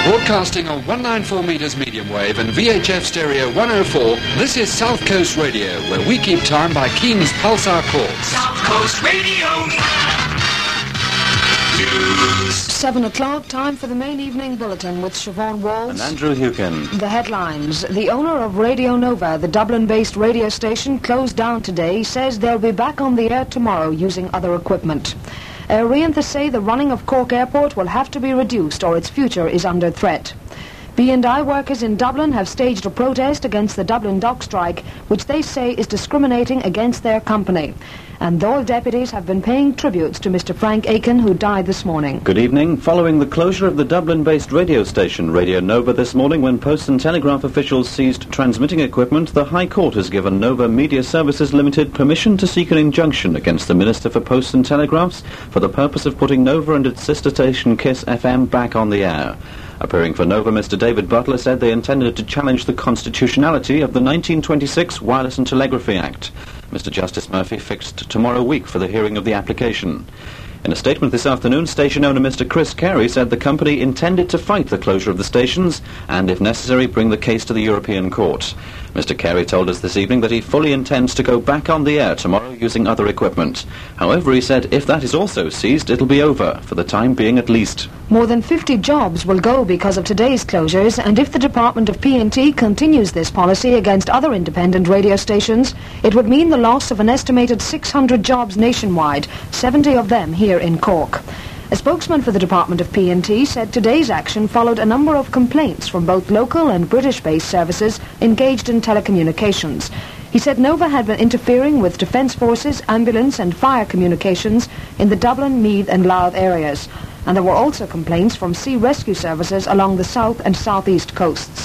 Broadcasting on 194 metres medium wave and VHF stereo 104, this is South Coast Radio, where we keep time by Keen's Pulsar chords. South Coast Radio News. 7 o'clock, time for the main evening bulletin with Siobhan Walls. And Andrew Hukin. The headlines. The owner of Radio Nova, the Dublin-based radio station, closed down today, says they'll be back on the air tomorrow using other equipment. Riantha say the running of Cork Airport will have to be reduced or its future is under threat. B&I workers in Dublin have staged a protest against the Dublin dock strike, which they say is discriminating against their company. And Dáil deputies have been paying tributes to Mr. Frank Aiken, who died this morning. Good evening. Following the closure of the Dublin-based radio station Radio Nova this morning when Post and Telegraph officials seized transmitting equipment, the High Court has given Nova Media Services Limited permission to seek an injunction against the Minister for Posts and Telegraphs for the purpose of putting Nova and its sister station Kiss FM back on the air. Appearing for Nova, Mr. David Butler said they intended to challenge the constitutionality of the 1926 Wireless and Telegraphy Act. Mr. Justice Murphy fixed tomorrow week for the hearing of the application. In a statement this afternoon, station owner Mr. Chris Carey said the company intended to fight the closure of the stations and, if necessary, bring the case to the European Court. Mr. Carey told us this evening that he fully intends to go back on the air tomorrow using other equipment. However, he said if that is also seized, it'll be over, for the time being at least. More than 50 jobs will go because of today's closures, and if the Department of P&T continues this policy against other independent radio stations, it would mean the loss of an estimated 600 jobs nationwide, 70 of them here in Cork. A spokesman for the Department of P&T said today's action followed a number of complaints from both local and British-based services engaged in telecommunications. He said Nova had been interfering with Defence Forces, ambulance and fire communications in the Dublin, Meath and Louth areas. And there were also complaints from sea rescue services along the south and southeast coasts.